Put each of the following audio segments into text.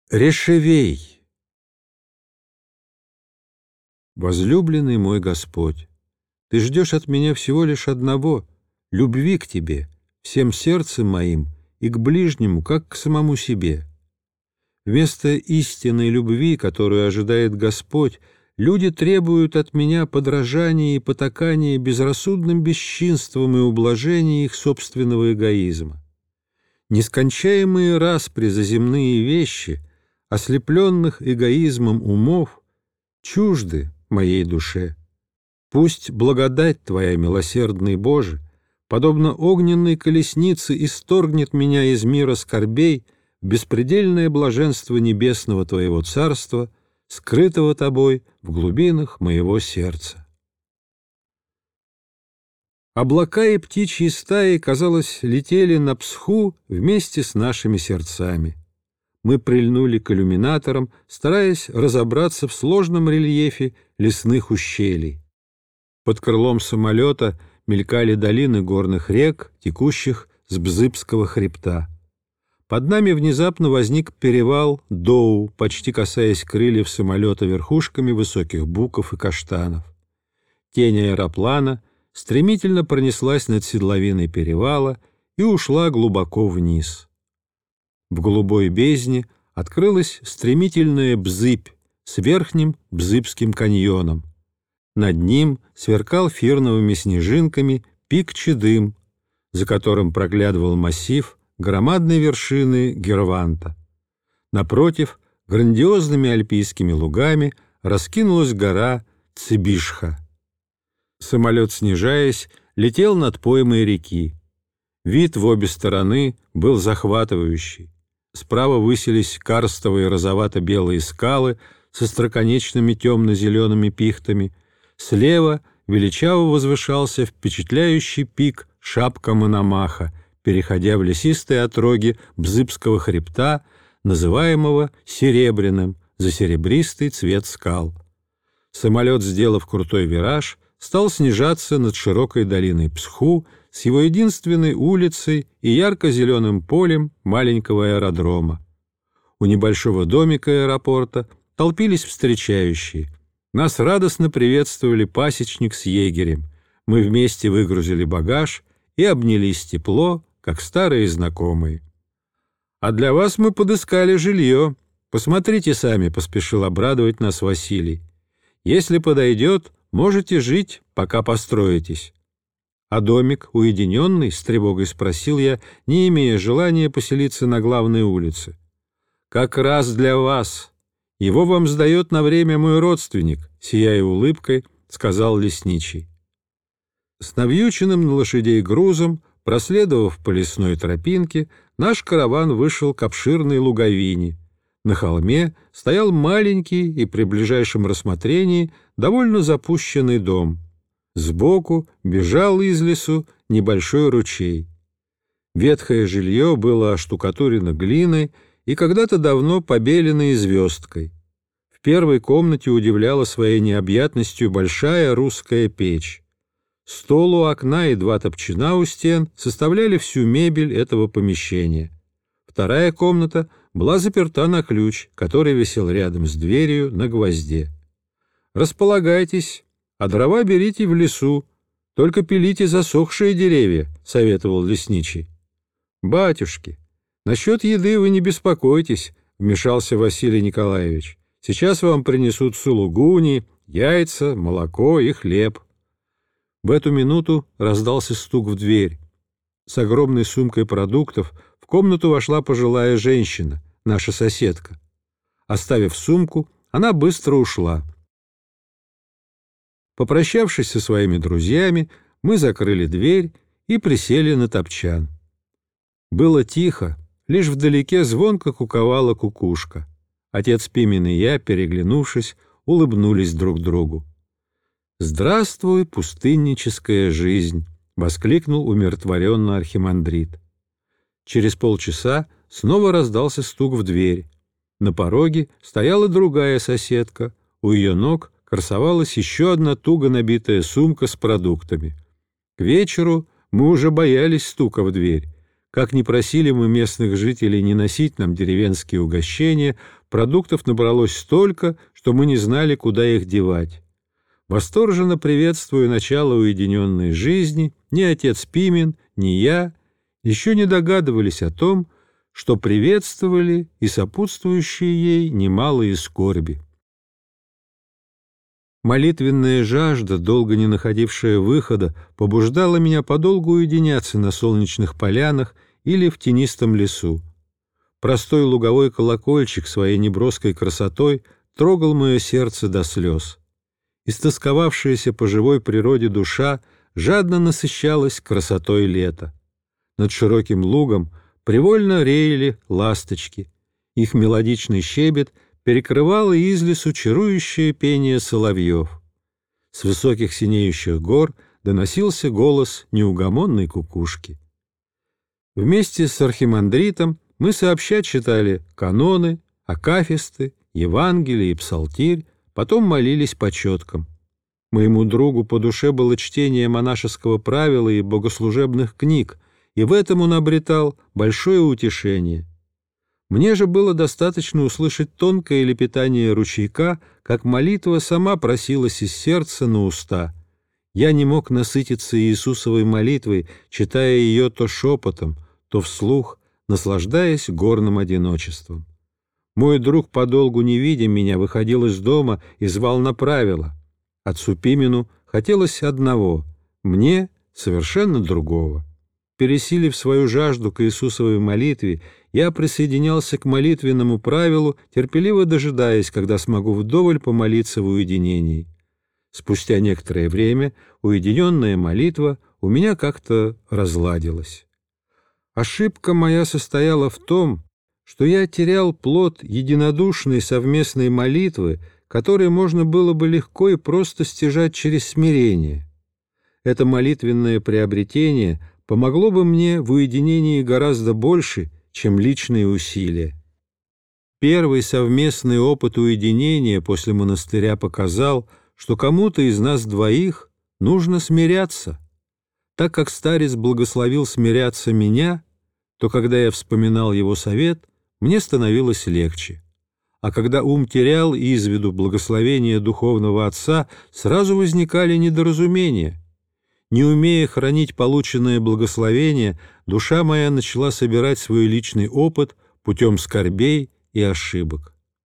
Решевей! Возлюбленный мой Господь, Ты ждешь от меня всего лишь одного — любви к Тебе, всем сердцем моим и к ближнему, как к самому себе. Вместо истинной любви, которую ожидает Господь, люди требуют от меня подражания и потакания безрассудным бесчинством и ублажения их собственного эгоизма. Нескончаемые распри за земные вещи, ослепленных эгоизмом умов, чужды моей душе. Пусть благодать Твоя, милосердный Боже, подобно огненной колеснице, исторгнет меня из мира скорбей в беспредельное блаженство небесного Твоего Царства, скрытого Тобой в глубинах моего сердца. Облака и птичьи стаи, казалось, летели на Псху вместе с нашими сердцами. Мы прильнули к иллюминаторам, стараясь разобраться в сложном рельефе лесных ущелий. Под крылом самолета мелькали долины горных рек, текущих с Бзыбского хребта. Под нами внезапно возник перевал Доу, почти касаясь крыльев самолета верхушками высоких буков и каштанов. Тень аэроплана стремительно пронеслась над седловиной перевала и ушла глубоко вниз. В голубой бездне открылась стремительная Бзыбь с верхним Бзыбским каньоном. Над ним сверкал фирновыми снежинками пик Чедым, за которым проглядывал массив громадной вершины Герванта. Напротив, грандиозными альпийскими лугами раскинулась гора Цибишха. Самолет, снижаясь, летел над поймой реки. Вид в обе стороны был захватывающий. Справа высились карстовые розовато-белые скалы со остроконечными темно-зелеными пихтами. Слева величаво возвышался впечатляющий пик шапка Мономаха, переходя в лесистые отроги Бзыбского хребта, называемого Серебряным, за серебристый цвет скал. Самолет, сделав крутой вираж, стал снижаться над широкой долиной Псху с его единственной улицей и ярко-зеленым полем маленького аэродрома. У небольшого домика аэропорта толпились встречающие. Нас радостно приветствовали пасечник с егерем. Мы вместе выгрузили багаж и обнялись тепло, как старые знакомые. «А для вас мы подыскали жилье. Посмотрите сами», — поспешил обрадовать нас Василий. «Если подойдет, можете жить, пока построитесь». «А домик уединенный?» — с тревогой спросил я, не имея желания поселиться на главной улице. «Как раз для вас. Его вам сдает на время мой родственник», — сияя улыбкой, сказал лесничий. С навьюченным на лошадей грузом, проследовав по лесной тропинке, наш караван вышел к обширной луговине. На холме стоял маленький и при ближайшем рассмотрении довольно запущенный дом. Сбоку бежал из лесу небольшой ручей. Ветхое жилье было оштукатурено глиной и когда-то давно побеленной звездкой. В первой комнате удивляла своей необъятностью большая русская печь. Стол у окна и два топчина у стен составляли всю мебель этого помещения. Вторая комната была заперта на ключ, который висел рядом с дверью на гвозде. «Располагайтесь, а дрова берите в лесу, только пилите засохшие деревья», — советовал лесничий. «Батюшки, насчет еды вы не беспокойтесь», — вмешался Василий Николаевич. «Сейчас вам принесут сулугуни, яйца, молоко и хлеб». В эту минуту раздался стук в дверь. С огромной сумкой продуктов в комнату вошла пожилая женщина, наша соседка. Оставив сумку, она быстро ушла. Попрощавшись со своими друзьями, мы закрыли дверь и присели на топчан. Было тихо, лишь вдалеке звонко куковала кукушка. Отец Пимен и я, переглянувшись, улыбнулись друг другу. «Здравствуй, пустынническая жизнь!» — воскликнул умиротворенно архимандрит. Через полчаса снова раздался стук в дверь. На пороге стояла другая соседка, у ее ног красовалась еще одна туго набитая сумка с продуктами. К вечеру мы уже боялись стука в дверь. Как ни просили мы местных жителей не носить нам деревенские угощения, продуктов набралось столько, что мы не знали, куда их девать. Восторженно приветствуя начало уединенной жизни, ни отец Пимен, ни я еще не догадывались о том, что приветствовали и сопутствующие ей немалые скорби. Молитвенная жажда, долго не находившая выхода, побуждала меня подолгу уединяться на солнечных полянах или в тенистом лесу. Простой луговой колокольчик своей неброской красотой трогал мое сердце до слез. Истосковавшаяся по живой природе душа жадно насыщалась красотой лета. Над широким лугом привольно реяли ласточки. Их мелодичный щебет перекрывало из лесу чарующее пение соловьев. С высоких синеющих гор доносился голос неугомонной кукушки. Вместе с архимандритом мы сообща читали каноны, акафисты, Евангелие и псалтирь, потом молились по четкам. Моему другу по душе было чтение монашеского правила и богослужебных книг, и в этом он обретал большое утешение. Мне же было достаточно услышать тонкое лепетание ручейка, как молитва сама просилась из сердца на уста. Я не мог насытиться Иисусовой молитвой, читая ее то шепотом, то вслух, наслаждаясь горным одиночеством. Мой друг, подолгу не видя меня, выходил из дома и звал на правила. Отцу Пимену хотелось одного, мне совершенно другого. Пересилив свою жажду к Иисусовой молитве, я присоединялся к молитвенному правилу, терпеливо дожидаясь, когда смогу вдоволь помолиться в уединении. Спустя некоторое время уединенная молитва у меня как-то разладилась. Ошибка моя состояла в том, что я терял плод единодушной совместной молитвы, которой можно было бы легко и просто стяжать через смирение. Это молитвенное приобретение помогло бы мне в уединении гораздо больше, чем личные усилия. Первый совместный опыт уединения после монастыря показал, что кому-то из нас двоих нужно смиряться. Так как старец благословил смиряться меня, то, когда я вспоминал его совет, мне становилось легче. А когда ум терял из виду благословение духовного отца, сразу возникали недоразумения. Не умея хранить полученное благословение, душа моя начала собирать свой личный опыт путем скорбей и ошибок.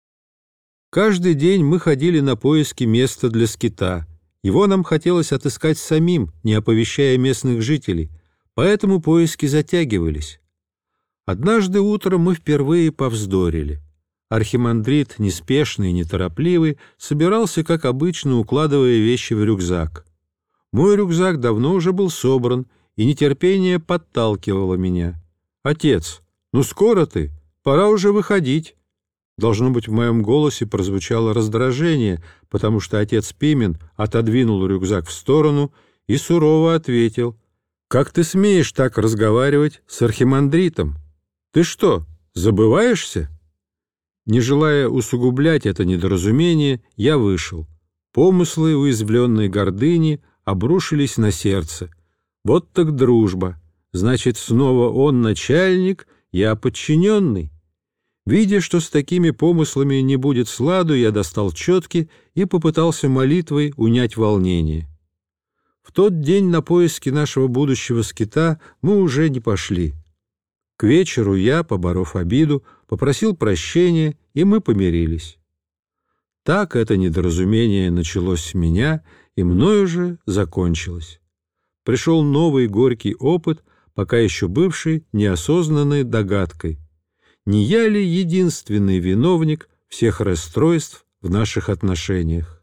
Каждый день мы ходили на поиски места для скита. Его нам хотелось отыскать самим, не оповещая местных жителей, поэтому поиски затягивались. Однажды утром мы впервые повздорили. Архимандрит, неспешный и неторопливый, собирался, как обычно, укладывая вещи в рюкзак. Мой рюкзак давно уже был собран, и нетерпение подталкивало меня. «Отец, ну скоро ты, пора уже выходить». Должно быть, в моем голосе прозвучало раздражение, потому что отец Пимен отодвинул рюкзак в сторону и сурово ответил: «Как ты смеешь так разговаривать с архимандритом? Ты что, забываешься?» Не желая усугублять это недоразумение, я вышел. Помыслы уязвленной гордыни обрушились на сердце. Вот так дружба. Значит, снова он начальник, я подчиненный. Видя, что с такими помыслами не будет сладу, я достал четки и попытался молитвой унять волнение. В тот день на поиски нашего будущего скита мы уже не пошли. К вечеру я, поборов обиду, попросил прощения, и мы помирились. Так это недоразумение началось с меня, и мною же закончилось. Пришел новый горький опыт, пока еще бывший неосознанной догадкой. Не я ли единственный виновник всех расстройств в наших отношениях?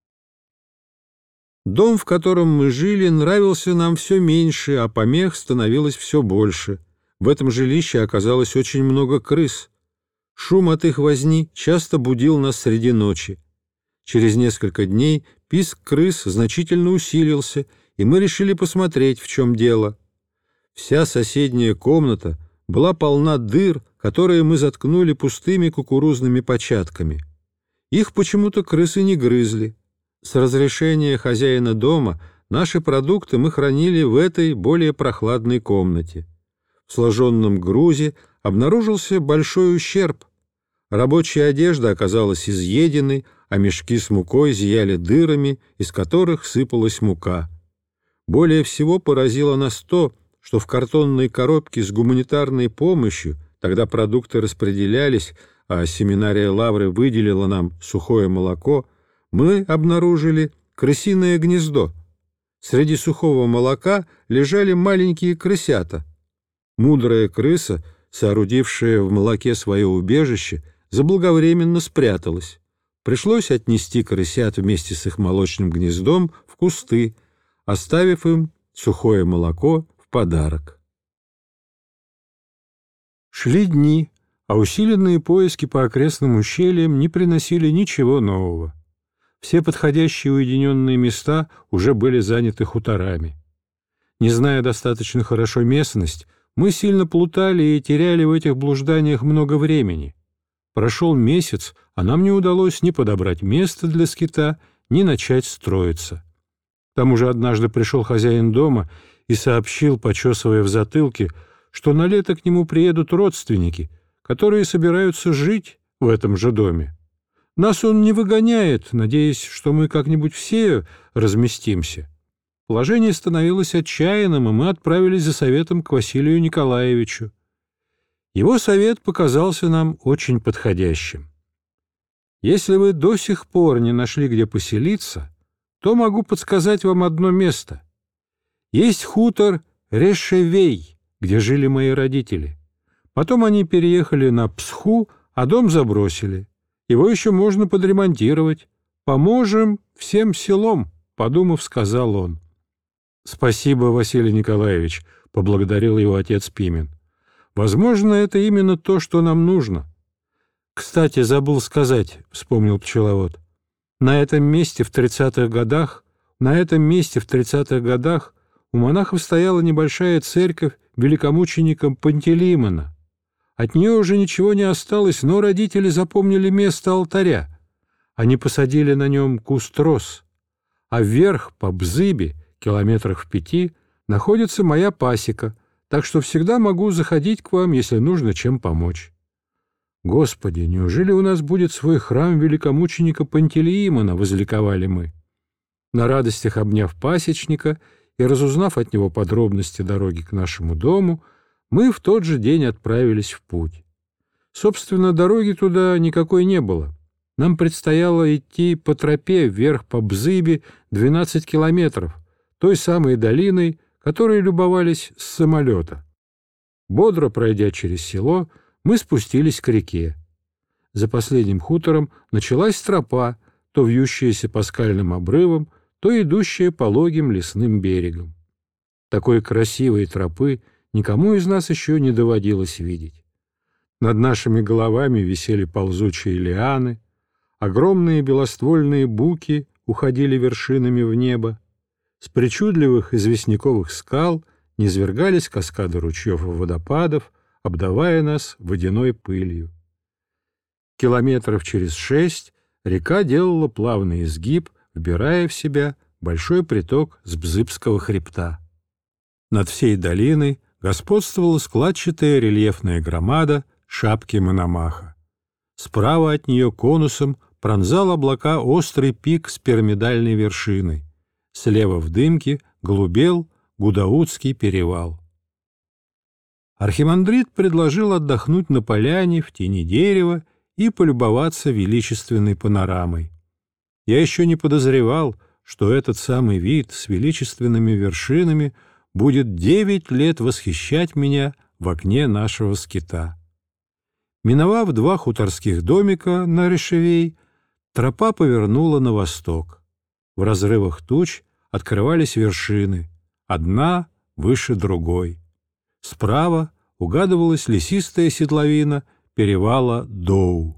Дом, в котором мы жили, нравился нам все меньше, а помех становилось все больше. В этом жилище оказалось очень много крыс. Шум от их возни часто будил нас среди ночи. Через несколько дней писк крыс значительно усилился, и мы решили посмотреть, в чем дело. Вся соседняя комната была полна дыр, которые мы заткнули пустыми кукурузными початками. Их почему-то крысы не грызли. С разрешения хозяина дома наши продукты мы хранили в этой более прохладной комнате. в сложенном грузе обнаружился большой ущерб. Рабочая одежда оказалась изъеденной, а мешки с мукой зияли дырами, из которых сыпалась мука. Более всего поразило нас то, что в картонной коробке с гуманитарной помощью, тогда продукты распределялись, а семинария Лавры выделила нам сухое молоко, мы обнаружили крысиное гнездо. Среди сухого молока лежали маленькие крысята. Мудрая крыса, соорудившая в молоке свое убежище, заблаговременно спряталась. Пришлось отнести крысят вместе с их молочным гнездом в кусты, оставив им сухое молоко в подарок. Шли дни, а усиленные поиски по окрестным ущельям не приносили ничего нового. Все подходящие уединенные места уже были заняты хуторами. Не зная достаточно хорошо местность, мы сильно плутали и теряли в этих блужданиях много времени. Прошел месяц, а нам не удалось ни подобрать место для скита, ни начать строиться. К тому же однажды пришел хозяин дома и сообщил, почесывая в затылке, что на лето к нему приедут родственники, которые собираются жить в этом же доме. Нас он не выгоняет, надеясь, что мы как-нибудь все разместимся. Положение становилось отчаянным, и мы отправились за советом к Василию Николаевичу. Его совет показался нам очень подходящим. Если вы до сих пор не нашли, где поселиться, то могу подсказать вам одно место. Есть хутор Решевей, где жили мои родители. Потом они переехали на Псху, а дом забросили. Его еще можно подремонтировать. Поможем всем селом, подумав, сказал он. Спасибо, Василий Николаевич, поблагодарил его отец Пимен. Возможно, это именно то, что нам нужно. Кстати, забыл сказать, вспомнил пчеловод. На этом месте в 30-х годах у монахов стояла небольшая церковь великомученика Пантелеймона. От нее уже ничего не осталось, но родители запомнили место алтаря. Они посадили на нем куст роз. А вверх, по Бзыбе, километрах в 5, находится моя пасека, так что всегда могу заходить к вам, если нужно чем помочь. Господи, неужели у нас будет свой храм великомученика Пантелеймона, возликовали мы. На радостях обняв пасечника и разузнав от него подробности дороги к нашему дому, мы в тот же день отправились в путь. Собственно, дороги туда никакой не было. Нам предстояло идти по тропе вверх по Бзыбе 12 километров, той самой долиной, которой любовались с самолета. Бодро пройдя через село, мы спустились к реке. За последним хутором началась тропа, то вьющаяся по скальным обрывам, то идущая пологим лесным берегом. Такой красивой тропы никому из нас еще не доводилось видеть. Над нашими головами висели ползучие лианы, огромные белоствольные буки уходили вершинами в небо, с причудливых известняковых скал низвергались каскады ручьев и водопадов, обдавая нас водяной пылью. Километров через 6 река делала плавный изгиб, вбирая в себя большой приток с Бзыбского хребта. Над всей долиной господствовала складчатая рельефная громада шапки Мономаха. Справа от нее конусом пронзал облака острый пик с пирамидальной вершиной. Слева в дымке голубел Гудаутский перевал. Архимандрит предложил отдохнуть на поляне в тени дерева и полюбоваться величественной панорамой. Я еще не подозревал, что этот самый вид с величественными вершинами будет 9 лет восхищать меня в окне нашего скита. Миновав 2 хуторских домика на Решевей, тропа повернула на восток. В разрывах туч открывались вершины, одна выше другой. Справа угадывалась лесистая седловина перевала Доу.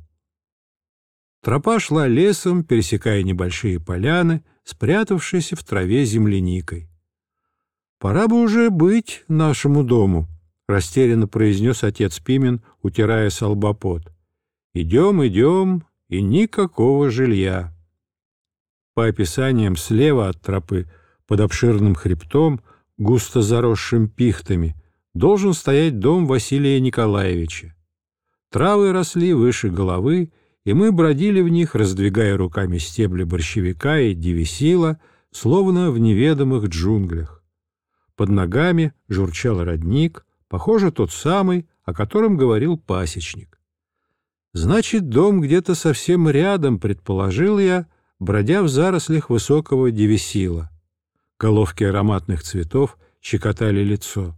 Тропа шла лесом, пересекая небольшие поляны, спрятавшиеся в траве земляникой. «Пора бы уже быть нашему дому», — растерянно произнес отец Пимен, утирая со лба пот. «Идем, идем, и никакого жилья». По описаниям, слева от тропы, под обширным хребтом, густо заросшим пихтами, должен стоять дом Василия Николаевича. Травы росли выше головы, и мы бродили в них, раздвигая руками стебли борщевика и девесила, словно в неведомых джунглях. Под ногами журчал родник, похоже, тот самый, о котором говорил пасечник. Значит, дом где-то совсем рядом, предположил я, бродя в зарослях высокого девесила. Головки ароматных цветов щекотали лицо.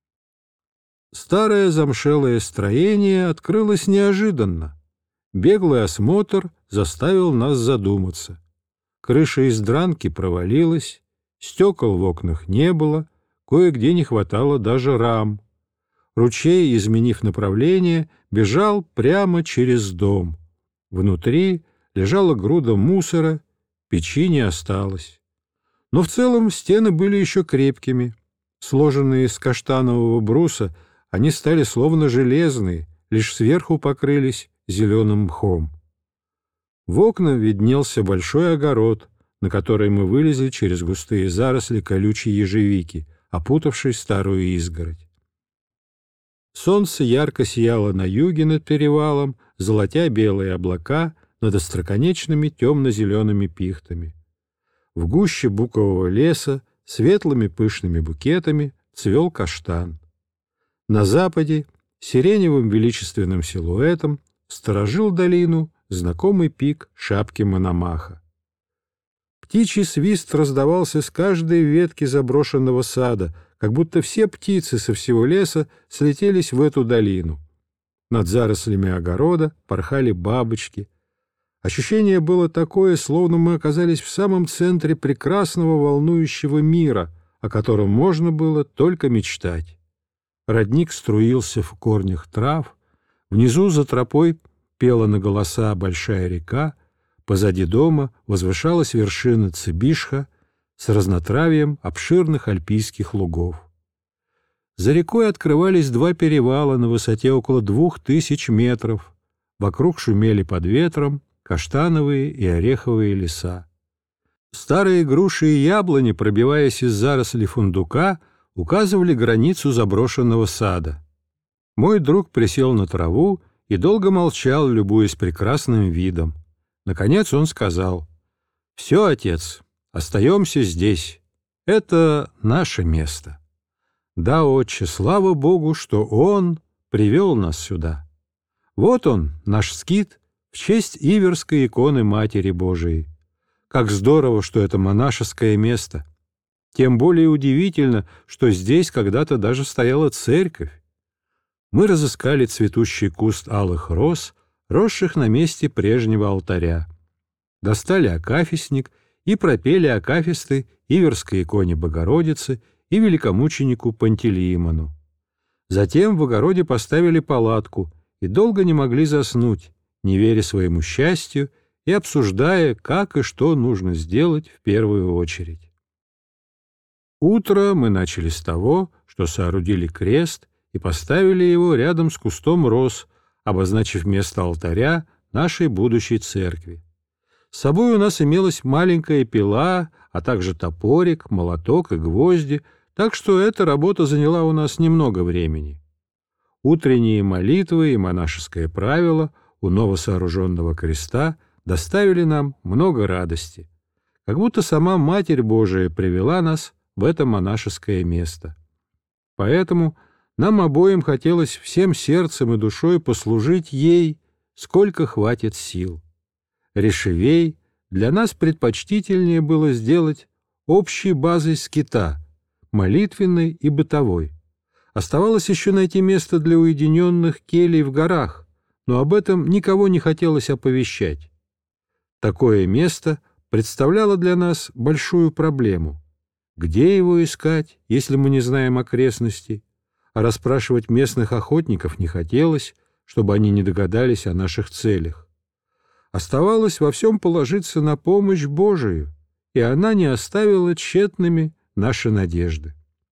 Старое замшелое строение открылось неожиданно. Беглый осмотр заставил нас задуматься. Крыша из дранки провалилась, стекол в окнах не было, кое-где не хватало даже рам. Ручей, изменив направление, бежал прямо через дом. Внутри лежала груда мусора, печи не осталось. Но в целом стены были еще крепкими. Сложенные из каштанового бруса, они стали словно железные, лишь сверху покрылись зеленым мхом. В окна виднелся большой огород, на который мы вылезли через густые заросли колючей ежевики, опутавшей старую изгородь. Солнце ярко сияло на юге над перевалом, золотя белые облака над остроконечными темно-зелеными пихтами. В гуще букового леса светлыми пышными букетами цвел каштан. На западе сиреневым величественным силуэтом сторожил долину знакомый пик шапки Мономаха. Птичий свист раздавался с каждой ветки заброшенного сада, как будто все птицы со всего леса слетелись в эту долину. Над зарослями огорода порхали бабочки. Ощущение было такое, словно мы оказались в самом центре прекрасного волнующего мира, о котором можно было только мечтать. Родник струился в корнях трав, внизу за тропой пела на голоса большая река, позади дома возвышалась вершина Цыбишха с разнотравьем обширных альпийских лугов. За рекой открывались два перевала на высоте около 2000 метров. Вокруг шумели под ветром каштановые и ореховые леса. Старые груши и яблони, пробиваясь из зарослей фундука, указывали границу заброшенного сада. Мой друг присел на траву и долго молчал, любуясь прекрасным видом. Наконец он сказал: «Все, отец, остаемся здесь. Это наше место». «Да, отче, слава Богу, что Он привел нас сюда. Вот он, наш скит, в честь Иверской иконы Матери Божией. Как здорово, что это монашеское место. Тем более удивительно, что здесь когда-то даже стояла церковь. Мы разыскали цветущий куст алых роз, росших на месте прежнего алтаря. Достали акафистник и пропели акафисты Иверской иконе Богородицы и великомученику Пантелеимону. Затем в огороде поставили палатку и долго не могли заснуть, не веря своему счастью и обсуждая, как и что нужно сделать в первую очередь. Утро мы начали с того, что соорудили крест и поставили его рядом с кустом роз, обозначив место алтаря нашей будущей церкви. С собой у нас имелась маленькая пила, а также топорик, молоток и гвозди, так что эта работа заняла у нас немного времени. Утренние молитвы и монашеское правило у новосооруженного креста доставили нам много радости, как будто сама Матерь Божия привела нас в это монашеское место. Поэтому нам обоим хотелось всем сердцем и душой послужить ей, сколько хватит сил. Решевей для нас предпочтительнее было сделать общей базой скита, молитвенной и бытовой. Оставалось еще найти место для уединенных келей в горах, но об этом никого не хотелось оповещать. Такое место представляло для нас большую проблему. Где его искать, если мы не знаем окрестностей? А расспрашивать местных охотников не хотелось, чтобы они не догадались о наших целях. Оставалось во всем положиться на помощь Божию, и она не оставила тщетными наши надежды.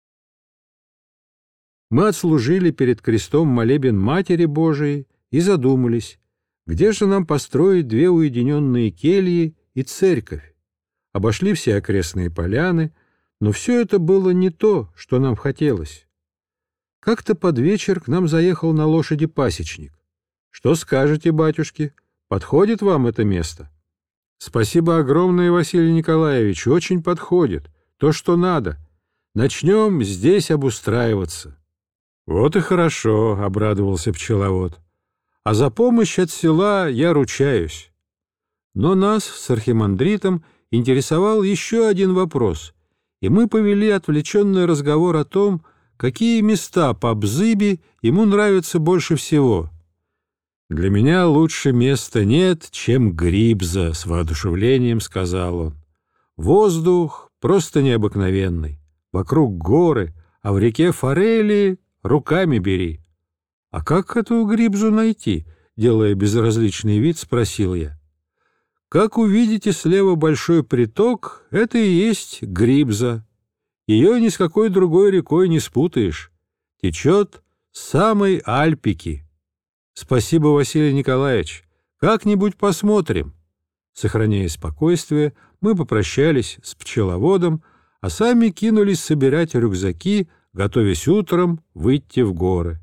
Мы отслужили перед крестом молебен Матери Божией и задумались, где же нам построить две уединенные кельи и церковь. Обошли все окрестные поляны, но все это было не то, что нам хотелось. Как-то под вечер к нам заехал на лошади пасечник. «Что скажете, батюшки? Подходит вам это место?» «Спасибо огромное, Василий Николаевич, очень подходит. То, что надо. Начнем здесь обустраиваться». «Вот и хорошо», — обрадовался пчеловод. «А за помощь от села я ручаюсь». Но нас с архимандритом интересовал еще один вопрос, и мы повели отвлеченный разговор о том, какие места по Бзыбе ему нравятся больше всего. «Для меня лучше места нет, чем Грибза», — с воодушевлением сказал он. «Воздух просто необыкновенный. Вокруг горы, а в реке форели руками бери». «А как эту Грибзу найти?» — делая безразличный вид, спросил я. «Как увидите слева большой приток, это и есть Грибза. Ее ни с какой другой рекой не спутаешь. Течет с самой Альпики». «Спасибо, Василий Николаевич. Как-нибудь посмотрим». Сохраняя спокойствие, мы попрощались с пчеловодом, а сами кинулись собирать рюкзаки, готовясь утром выйти в горы.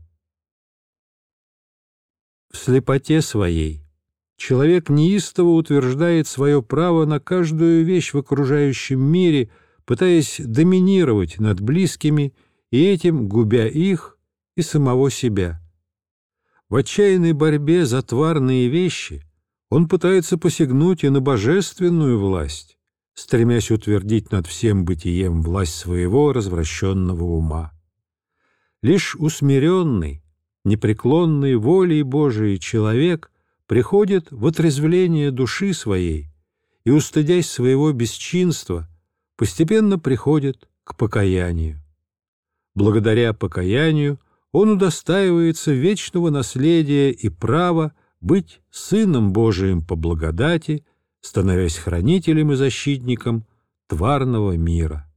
В слепоте своей человек неистово утверждает свое право на каждую вещь в окружающем мире, пытаясь доминировать над близкими и этим губя их и самого себя. В отчаянной борьбе за тварные вещи он пытается посягнуть и на божественную власть, стремясь утвердить над всем бытием власть своего развращенного ума. Лишь усмиренный, непреклонный волей Божией человек приходит в отрезвление души своей и, устыдясь своего бесчинства, постепенно приходит к покаянию. Благодаря покаянию он удостаивается вечного наследия и права быть Сыном Божиим по благодати, становясь хранителем и защитником тварного мира.